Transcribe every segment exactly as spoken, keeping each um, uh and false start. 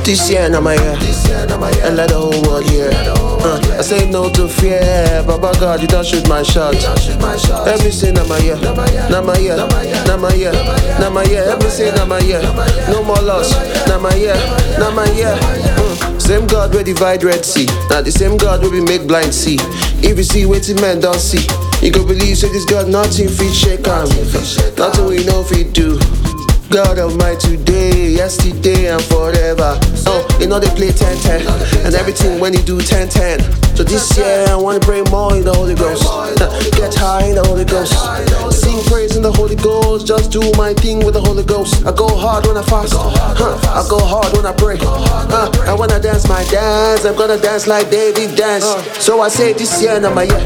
This year, na my year, and let the whole world hear. Uh, I say no to fear, Baba God, you don't shoot my shot. Every sin, na my year, na my year, na my year, na my year. Every sin, na my year, no more loss. Na my year, na my year. Mm. Same God will divide Red Sea. Now the same God will be make blind see. If you see what men don't see, you go believe say this God nothing fit shake on. Nothing we know fit do. God Almighty today, yesterday and forever. Oh, you know they play ten ten and everything when you do ten ten. So this year I wanna pray more in the Holy Ghost. Get high in the Holy Ghost. Sing praise in the Holy Ghost. Just do my thing with the Holy Ghost. I go hard when I fast. Huh. I go hard when I pray. Uh, and when I dance my dance, I'm gonna dance like David dance. So I say this year na my year,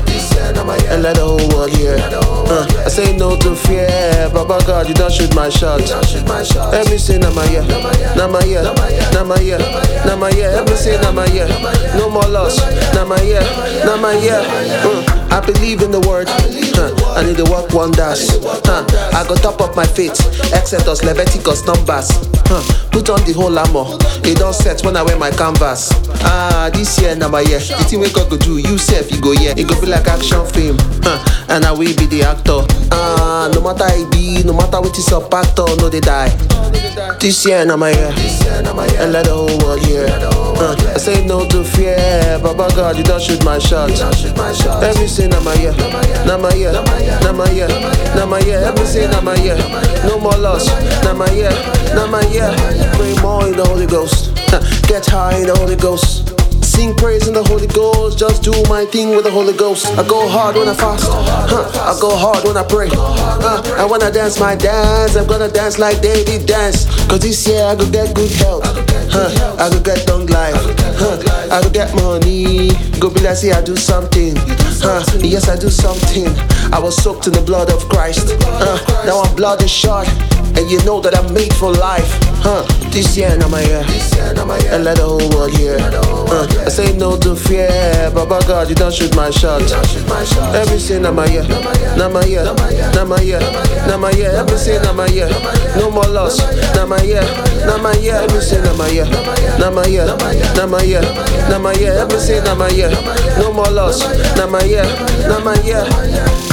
and let the whole world hear. Uh, I say no to fear, Baba God, you don't shoot my shot. Every sin na my year, na my year, na my year, na my year. Every sin na my year, no more loss. Na my year, na my year. Uh, I believe in the word. Uh, I need to work wonders. Uh, I go top up my faith. Exodus, Leviticus, Numbers. Uh, put on the whole armor. It don't set when I wear my canvas. Ah, this year na my year. The thing we God go do, you self you go yeah. It go be like action film. Uh, and I will be the actor. Ah, no matter it be, no matter what is up actor, no they die. This year na my year, and let the whole world hear. Uh, I say no to fear, Baba God, you don't shoot my shot. Every sin na my year, na my year, na my year, na my year. Every sin na my year, no more loss. Na my year, na my year. Pray more in the Holy Ghost. Get high in the Holy Ghost. Sing praise in the Holy Ghost. Just do my thing with the Holy Ghost. I go hard when I fast. Huh. I go hard when I pray. Uh, and when I dance my dance, I'm gonna dance like David dance. Cause this year I go get good health. Huh. I go get long life. Huh. I go get money. Go be like say I do something. Huh. Yes, I do something. I was soaked in the blood of Christ. Uh, now I'm blood is short. And you know that I'm made for life. Huh. This year na my year, and let the whole world hear. Uh, I say no to fear, Baba God, you don't shoot my shot. Every sin na my year, na my year, na my year, na my year. Every sin na my year, no more loss. Na my year, na my year. Every sin na my year, na my year, na my year, na my year. Every sin na my year, no more loss. Na my year, na my year.